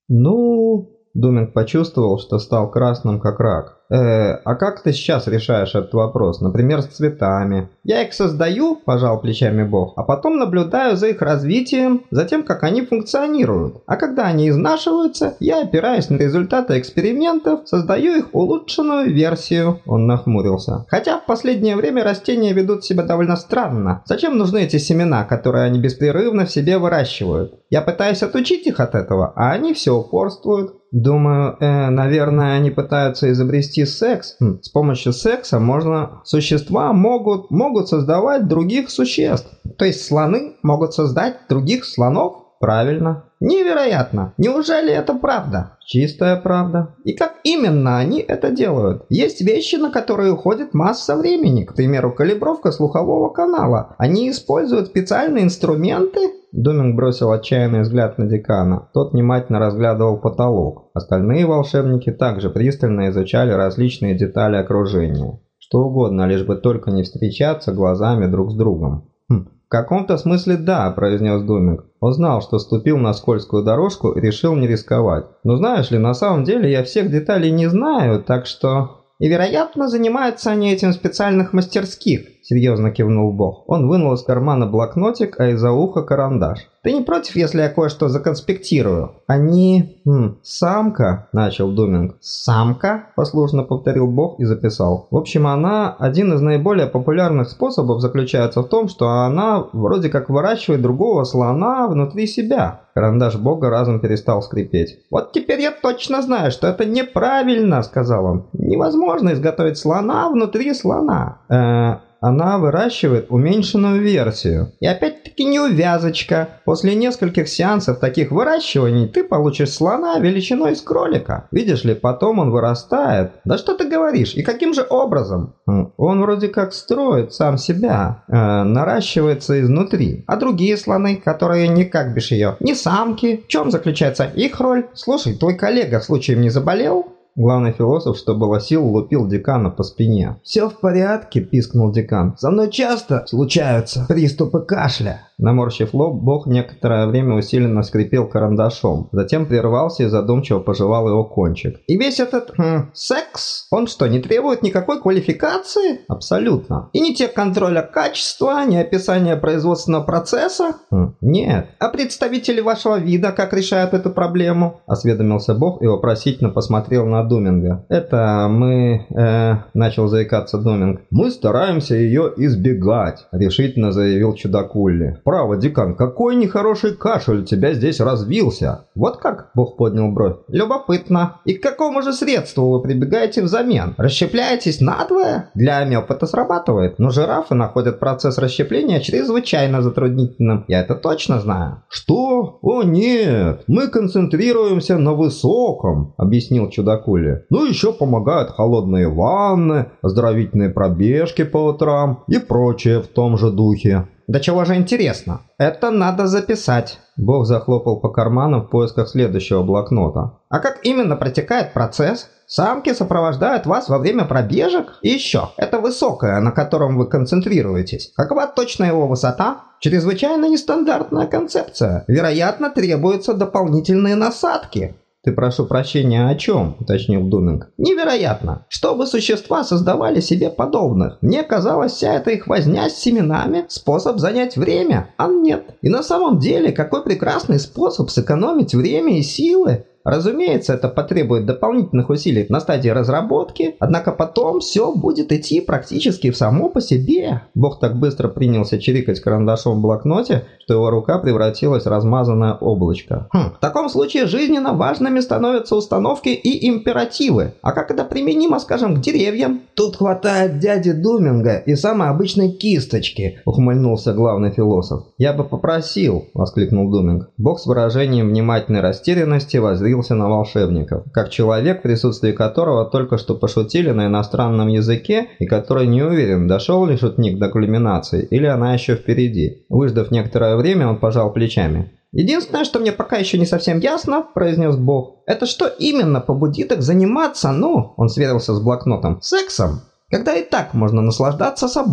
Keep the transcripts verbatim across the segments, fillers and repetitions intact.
Ну... Думинг почувствовал, что стал красным как рак. Э, а как ты сейчас решаешь этот вопрос? Например, с цветами? Я их создаю, пожал плечами Бог, а потом наблюдаю за их развитием, за тем, как они функционируют. А когда они изнашиваются, я, опираясь на результаты экспериментов, создаю их улучшенную версию. Он нахмурился. Хотя в последнее время растения ведут себя довольно странно. Зачем нужны эти семена, которые они беспрерывно в себе выращивают? Я пытаюсь отучить их от этого, а они все упорствуют. Думаю, э, наверное, они пытаются изобрести секс. Хм, с помощью секса можно... Существа могут, могут создавать других существ. То есть слоны могут создать других слонов? Правильно. Невероятно. Неужели это правда? Чистая правда. И как именно они это делают? Есть вещи, на которые уходит масса времени. К примеру, калибровка слухового канала. Они используют специальные инструменты? Думинг бросил отчаянный взгляд на декана. Тот внимательно разглядывал потолок. Остальные волшебники также пристально изучали различные детали окружения. Что угодно, лишь бы только не встречаться глазами друг с другом. Хм. «В каком-то смысле да», – произнес Думинг. Он знал, что ступил на скользкую дорожку и решил не рисковать. «Но знаешь ли, на самом деле я всех деталей не знаю, так что...» «И, вероятно, занимаются они этим в специальных мастерских», – серьезно кивнул Бог. Он вынул из кармана блокнотик, а из-за уха карандаш. «Ты не против, если я кое-что законспектирую?» «Они... Хм, самка», – начал Думинг. «Самка?» – послушно повторил Бог и записал. «В общем, она... Один из наиболее популярных способов заключается в том, что она вроде как выращивает другого слона внутри себя». Карандаш Бога разом перестал скрипеть. «Вот теперь я точно знаю, что это неправильно», – сказал он. «Невозможно изготовить слона внутри слона». «Эээ...» Она выращивает уменьшенную версию. И опять-таки неувязочка. После нескольких сеансов таких выращиваний ты получишь слона величиной с кролика. Видишь ли, потом он вырастает. Да что ты говоришь? И каким же образом? Он вроде как строит сам себя. Э, наращивается изнутри. А другие слоны, которые не как бишь ее, не самки. В чем заключается их роль? Слушай, твой коллега случаем не заболел? Главный философ, что было сил, лупил декана по спине. «Все в порядке», – пискнул декан. «Со мной часто случаются приступы кашля». Наморщив лоб, Бог некоторое время усиленно скрипел карандашом. Затем прервался и задумчиво пожевал его кончик. «И весь этот хм, секс, он что, не требует никакой квалификации?» «Абсолютно». «И ни тех контроля качества, ни описания производственного процесса?» хм, «Нет». «А представители вашего вида как решают эту проблему?» – осведомился Бог и вопросительно посмотрел на Думинга. «Это мы...» э, – начал заикаться Думинг. «Мы стараемся ее избегать», – решительно заявил чудакулли. «Право, декан, какой нехороший кашель у тебя здесь развился!» «Вот как?» – Бог поднял бровь. «Любопытно. И к какому же средству вы прибегаете взамен? Расщепляетесь надвое? Для амеб это срабатывает, но жирафы находят процесс расщепления чрезвычайно затруднительным. Я это точно знаю». «Что? О нет! Мы концентрируемся на высоком», – объяснил чудакулли. «Ну еще помогают холодные ванны, оздоровительные пробежки по утрам и прочее в том же духе». «Да чего же интересно? Это надо записать». Бог захлопал по карманам в поисках следующего блокнота. «А как именно протекает процесс? Самки сопровождают вас во время пробежек? И еще, это высокое, на котором вы концентрируетесь. Какова точно его высота? Чрезвычайно нестандартная концепция. Вероятно, требуются дополнительные насадки». «Ты, прошу прощения, о чем?» – уточнил Думинг. «Невероятно! Чтобы существа создавали себе подобных. Мне казалось, вся эта их возня с семенами – способ занять время, а нет. И на самом деле, какой прекрасный способ сэкономить время и силы. Разумеется, это потребует дополнительных усилий на стадии разработки, однако потом все будет идти практически в само по себе». Бог так быстро принялся чирикать карандашом в блокноте, что его рука превратилась в размазанное облачко. Хм, «В таком случае жизненно важными становятся установки и императивы. А как это применимо, скажем, к деревьям?» «Тут хватает дяди Думинга и самой обычной кисточки», — ухмыльнулся главный философ. «Я бы попросил», — воскликнул Думинг. Бог с выражением внимательной растерянности воззрился на волшебников, как человек, в присутствии которого только что пошутили на иностранном языке и который не уверен, дошел ли шутник до кульминации или она еще впереди. Выждав некоторое время, он пожал плечами. «Единственное, что мне пока еще не совсем ясно, — произнес Бог, — это что именно побудит их заниматься, ну, — он сверился с блокнотом, — сексом, когда и так можно наслаждаться собой.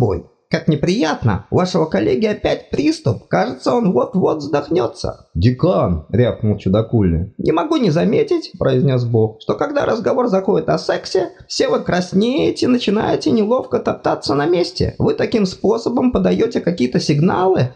Как неприятно, у вашего коллеги опять приступ. Кажется, он вот-вот задохнется. «Декан!» — рявкнул чудакули. «Не могу не заметить», — произнес Бог, «что когда разговор заходит о сексе, все вы краснеете, начинаете неловко топтаться на месте. Вы таким способом подаете какие-то сигналы?»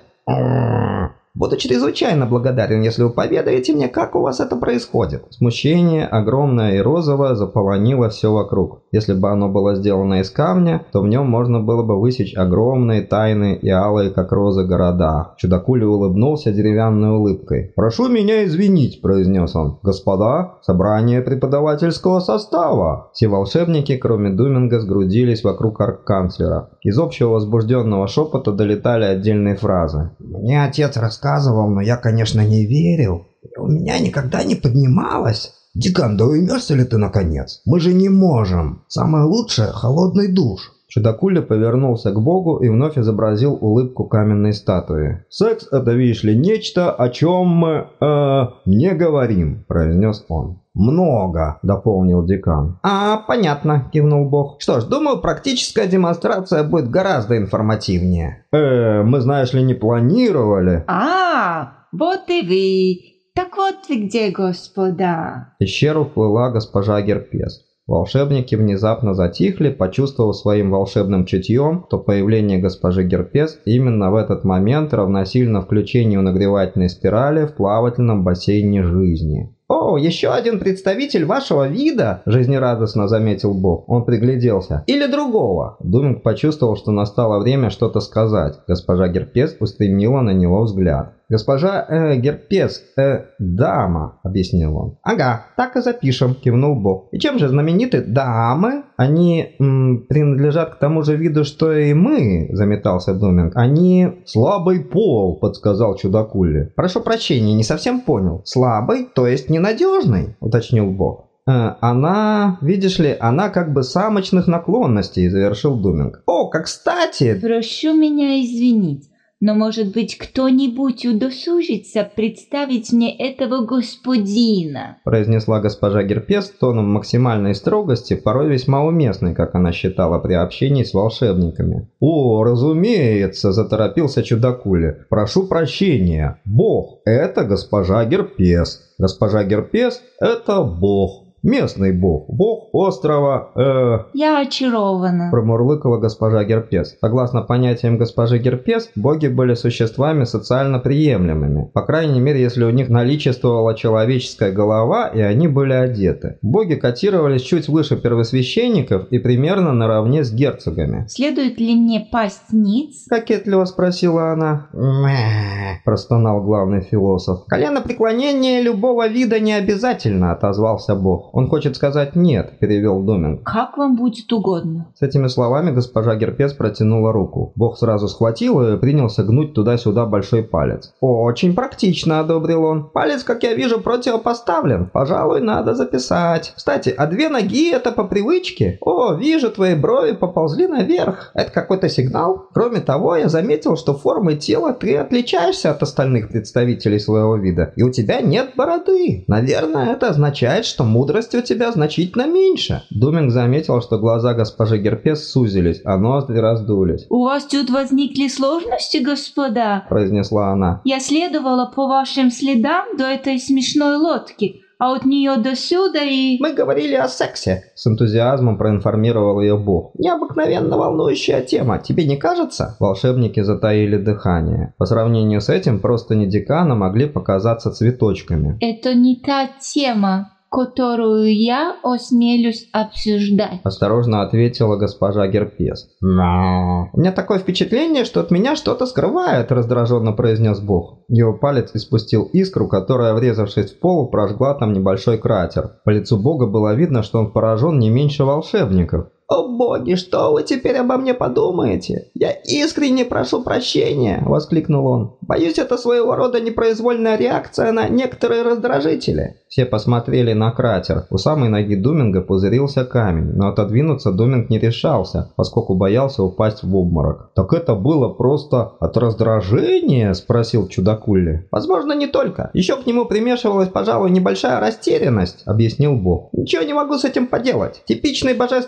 «Буду чрезвычайно благодарен, если вы поведаете мне, как у вас это происходит». Смущение, огромное и розовое, заполонило все вокруг. Если бы оно было сделано из камня, то в нем можно было бы высечь огромные, тайные и алые, как розы, города. Чудакули улыбнулся деревянной улыбкой. «Прошу меня извинить», — произнес он. «Господа, собрание преподавательского состава». Все волшебники, кроме Думинга, сгрудились вокруг арканцлера. Из общего возбужденного шепота долетали отдельные фразы. «Мне отец рассказывал, но я, конечно, не верил. У меня никогда не поднималось». «Декан, да уймешься ли ты, наконец? Мы же не можем. Самое лучшее – холодный душ». Чудакуля повернулся к Богу и вновь изобразил улыбку каменной статуи. «Секс – это, видишь ли, нечто, о чем мы, э, не говорим», – произнес он. «Много», – дополнил декан. «А, понятно», – кивнул Бог. «Что ж, думаю, практическая демонстрация будет гораздо информативнее». «Э, мы, знаешь ли, не планировали». «А, вот и вы. Так вот вы где, господа». В пещеру вплыла госпожа Герпес. Волшебники внезапно затихли, почувствовав своим волшебным чутьем, что появление госпожи Герпес именно в этот момент равносильно включению нагревательной спирали в плавательном бассейне жизни. «О, еще один представитель вашего вида!» – жизнерадостно заметил Бог. Он пригляделся. «Или другого!» Думинг почувствовал, что настало время что-то сказать. Госпожа Герпес устремила на него взгляд. «Госпожа э, Герпес, э, дама», — объяснил он. «Ага, так и запишем», — кивнул Бог. «И чем же знамениты дамы? Они м, принадлежат к тому же виду, что и мы», — заметался Думинг. «Они слабый пол», — подсказал чудакули. «Прошу прощения, не совсем понял. Слабый, то есть ненадежный», — уточнил Бог. Э, «Она, видишь ли, она как бы самочных наклонностей», — завершил Думинг. «О, как кстати!» «Прошу меня извинить. Но, может быть, кто-нибудь удосужится представить мне этого господина?» произнесла госпожа Герпес тоном максимальной строгости, порой весьма уместной, как она считала, при общении с волшебниками. «О, разумеется», – заторопился чудакули. «Прошу прощения. Бог – это госпожа Герпес. Госпожа Герпес – это Бог. Местный бог, бог острова, э... «Я очарована», – промурлыкала госпожа Герпес. Согласно понятиям госпожи Герпес, боги были существами социально приемлемыми. По крайней мере, если у них наличествовала человеческая голова, и они были одеты. Боги котировались чуть выше первосвященников и примерно наравне с герцогами. «Следует ли мне пасть ниц?» – кокетливо спросила она. «Мэ», – простонал главный философ. «Коленопреклонение любого вида не обязательно», – отозвался бог. «Он хочет сказать «нет», – перевел Думинг. «Как вам будет угодно». С этими словами госпожа Герпес протянула руку. Бог сразу схватил ее и принялся гнуть туда-сюда большой палец. «Очень практично», – одобрил он. «Палец, как я вижу, противопоставлен. Пожалуй, надо записать. Кстати, а две ноги – это по привычке? О, вижу, твои брови поползли наверх. Это какой-то сигнал? Кроме того, я заметил, что формой тела ты отличаешься от остальных представителей своего вида, и у тебя нет бороды. Наверное, это означает, что мудрость у тебя значительно меньше». Думинг заметил, что глаза госпожи Герпес сузились, а ноздри раздулись. «У вас тут возникли сложности, господа?» – произнесла она. «Я следовала по вашим следам до этой смешной лодки, а от нее до сюда и...» «Мы говорили о сексе», – с энтузиазмом проинформировал ее бог. «Необыкновенно волнующая тема, тебе не кажется?» Волшебники затаили дыхание. По сравнению с этим простыни декана могли показаться цветочками. «Это не та тема, которую я осмелюсь обсуждать», – осторожно ответила госпожа Герпес. «Но... у меня такое впечатление, что от меня что-то скрывает», – раздраженно произнес бог. Его палец испустил искру, которая, врезавшись в пол, прожгла там небольшой кратер. По лицу бога было видно, что он поражен не меньше волшебников. «О боги, что вы теперь обо мне подумаете? Я искренне прошу прощения!» – воскликнул он. «Боюсь, это своего рода непроизвольная реакция на некоторые раздражители». Все посмотрели на кратер. У самой ноги Думинга пузырился камень, но отодвинуться Думинг не решался, поскольку боялся упасть в обморок. «Так это было просто от раздражения?» – спросил чудакули. «Возможно, не только. Еще к нему примешивалась, пожалуй, небольшая растерянность», – объяснил бог. «Ничего не могу с этим поделать. Типичный божественный рефлекс.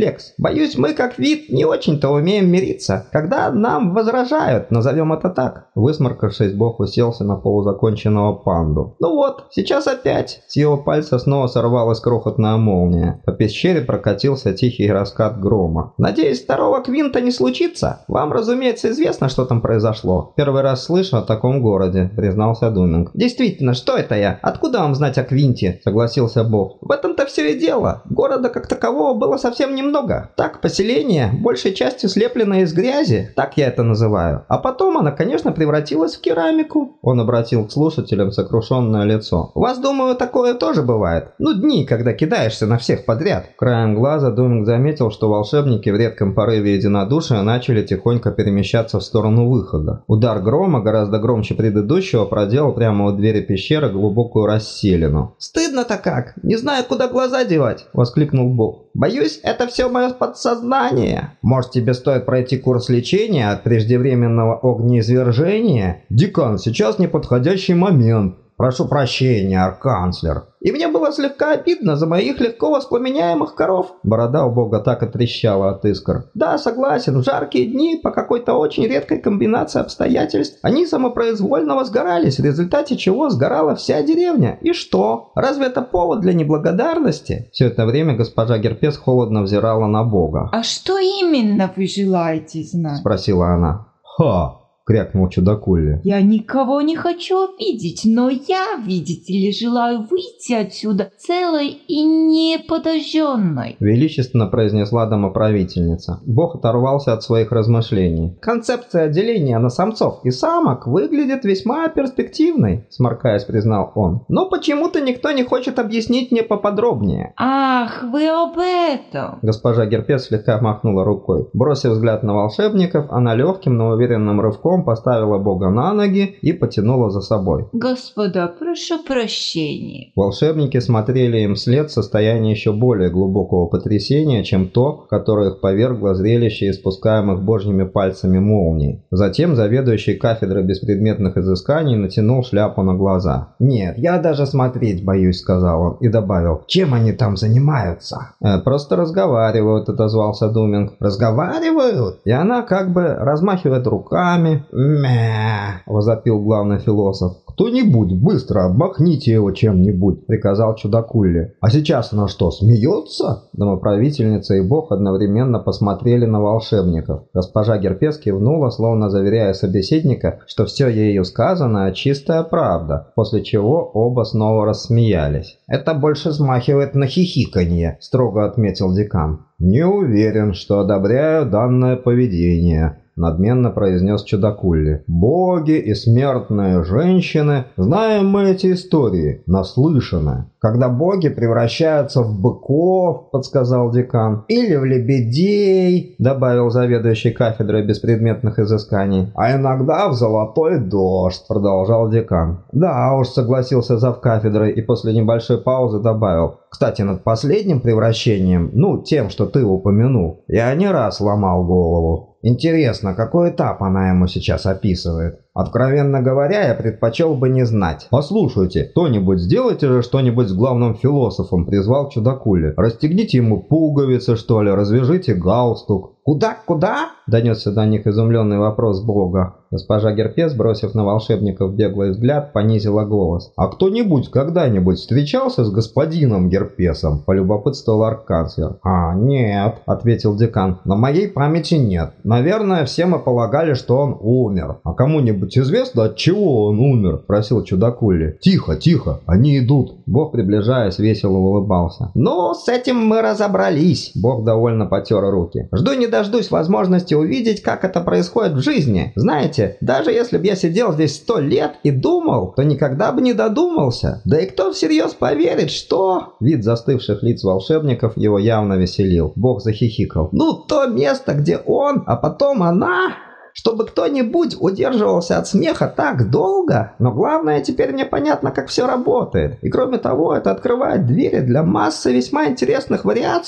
рефлекс. Боюсь, мы как вид не очень-то умеем мириться, когда нам возражают, назовем это так». Высморкавшись, Бог уселся на полузаконченного панду. «Ну вот, сейчас опять». С его пальца снова сорвалась крохотная молния. По пещере прокатился тихий раскат грома. «Надеюсь, второго квинта не случится? Вам, разумеется, известно, что там произошло». «Первый раз слышу о таком городе», — признался Думинг. «Действительно, что это я? Откуда вам знать о Квинте?» — согласился Бог. «В этом-то все и дело. Города как такового было совсем немного. Так, поселение, большей частью слепленное из грязи, так я это называю. А потом она, конечно, превратилась в керамику». Он обратил к слушателям сокрушенное лицо. «У вас, думаю, такое тоже бывает? Ну, дни, когда кидаешься на всех подряд». Краем глаза Думинг заметил, что волшебники в редком порыве единодушия начали тихонько перемещаться в сторону выхода. Удар грома, гораздо громче предыдущего, проделал прямо у двери пещеры глубокую расселину. «Стыдно-то как! Не знаю, куда глаза девать!» — воскликнул Бог. «Боюсь, это все мое подсознание. Может, тебе стоит пройти курс лечения от преждевременного огнеизвержения?» «Декан, сейчас неподходящий момент. Прошу прощения, арканцлер». «И мне было слегка обидно за моих легко воспламеняемых коров». Борода у Бога так и трещала от искр. «Да, согласен, в жаркие дни по какой-то очень редкой комбинации обстоятельств они самопроизвольно возгорались, в результате чего сгорала вся деревня. И что? Разве это повод для неблагодарности?» Все это время госпожа Герпес холодно взирала на Бога. «А что именно вы желаете знать?» — спросила она. «Ха!» — крякнул чудакулли. «Я никого не хочу обидеть, но я, видите ли, желаю выйти отсюда целой и неподожженной», — величественно произнесла домоправительница. Бог оторвался от своих размышлений. «Концепция деления на самцов и самок выглядит весьма перспективной», — сморкаясь, признал он. «Но почему-то никто не хочет объяснить мне поподробнее». «Ах, вы об этом!» Госпожа Герпес слегка махнула рукой. Бросив взгляд на волшебников, она легким, но уверенным рывком поставила Бога на ноги и потянула за собой. «Господа, прошу прощения». Волшебники смотрели им вслед в состоянии еще более глубокого потрясения, чем то, которое их повергло зрелище испускаемых божьими пальцами молний. Затем заведующий кафедрой беспредметных изысканий натянул шляпу на глаза. «Нет, я даже смотреть боюсь», — сказал он и добавил. «Чем они там занимаются?» э, «Просто разговаривают», — отозвался Думинг. «Разговаривают?» И она как бы размахивает руками. «Мя!» — возопил главный философ. «Кто-нибудь быстро обмахните его чем-нибудь», — приказал чудакулли. «А сейчас она что, смеется?» Домоправительница и Бог одновременно посмотрели на волшебников. Госпожа Герпес кивнула, словно заверяя собеседника, что все ею сказанное чистая правда, после чего оба снова рассмеялись. «Это больше смахивает на хихиканье», — строго отметил декан. «Не уверен, что одобряю данное поведение», — надменно произнес чудакулли. «Боги и смертные женщины, знаем мы эти истории, наслышаны. Когда боги превращаются в быков», — подсказал декан. «Или в лебедей», — добавил заведующий кафедрой беспредметных изысканий. «А иногда в золотой дождь», — продолжал декан. «Да уж», — согласился завкафедрой и после небольшой паузы добавил. «Кстати, над последним превращением, ну, тем, что ты упомянул, я не раз ломал голову. Интересно, какой этап она ему сейчас описывает? Откровенно говоря, я предпочел бы не знать». «Послушайте, кто-нибудь сделайте же что-нибудь с главным философом», — призвал чудакулли. «Расстегните ему пуговицы, что ли, развяжите галстук». «Куда, куда?» — донесся до них изумленный вопрос Бога. Госпожа Герпес, бросив на волшебников беглый взгляд, понизила голос. «А кто-нибудь когда-нибудь встречался с господином Герпесом?» — полюбопытствовал арканцлер. «А, нет», — ответил декан. «На моей памяти нет. Наверное, все мы полагали, что он умер. А кому-нибудь известно, от чего он умер?» — просил чудакулли. «Тихо, тихо, они идут». Бог, приближаясь, весело улыбался. «Ну, с этим мы разобрались». Бог довольно потер руки. «Жду не дождусь возможности увидеть, как это происходит в жизни. Знаете, даже если бы я сидел здесь сто лет и думал, то никогда бы не додумался. Да и кто всерьез поверит, что...» Вид застывших лиц волшебников его явно веселил. Бог захихикал. «Ну, то место, где он, а потом она...» Чтобы кто-нибудь удерживался от смеха так долго, но главное, теперь мне понятно, как все работает. И кроме того, это открывает двери для массы весьма интересных вариаций.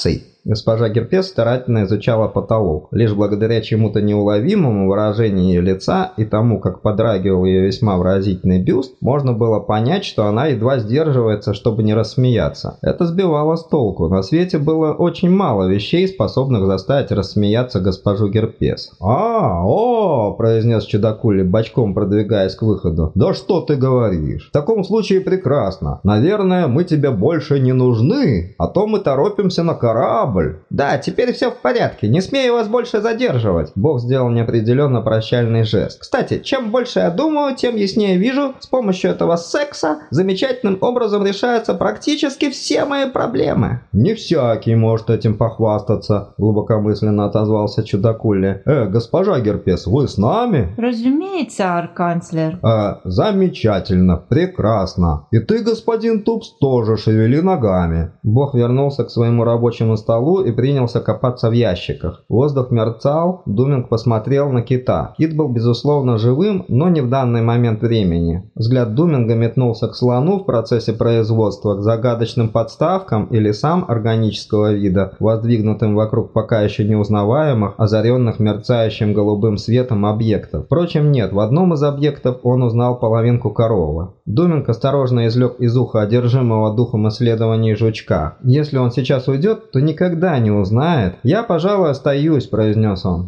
Госпожа Герпес старательно изучала потолок. Лишь благодаря чему-то неуловимому выражению ее лица и тому, как подрагивал ее весьма выразительный бюст, можно было понять, что она едва сдерживается, чтобы не рассмеяться. Это сбивало с толку. На свете было очень мало вещей, способных заставить рассмеяться госпожу Герпес. «А, о!» – произнес чудакули, бочком продвигаясь к выходу. «Да что ты говоришь? В таком случае прекрасно. Наверное, мы тебе больше не нужны, а то мы торопимся на корабль». «Да, теперь все в порядке. Не смею вас больше задерживать». Бог сделал неопределенно прощальный жест. «Кстати, чем больше я думаю, тем яснее вижу, с помощью этого секса замечательным образом решаются практически все мои проблемы». «Не всякий может этим похвастаться», – глубокомысленно отозвался чудакули. «Э, госпожа Герпес, вы с нами?» «Разумеется, арканцлер». «Э, замечательно, прекрасно. И ты, господин Тупс, тоже шевели ногами». Бог вернулся к своему рабочему столу и принялся копаться в ящиках. Воздух мерцал, Думинг посмотрел на кита. Кит был, безусловно, живым, но не в данный момент времени. Взгляд Думинга метнулся к слону в процессе производства, к загадочным подставкам и лесам органического вида, воздвигнутым вокруг пока еще неузнаваемых, озаренных мерцающим голубым светом объектов. Впрочем, нет, в одном из объектов он узнал половинку коровы. Думинг осторожно извлек из уха одержимого духом исследований жучка. «Если он сейчас уйдет, то никогда не узнает». «Я, пожалуй, остаюсь», – произнес он.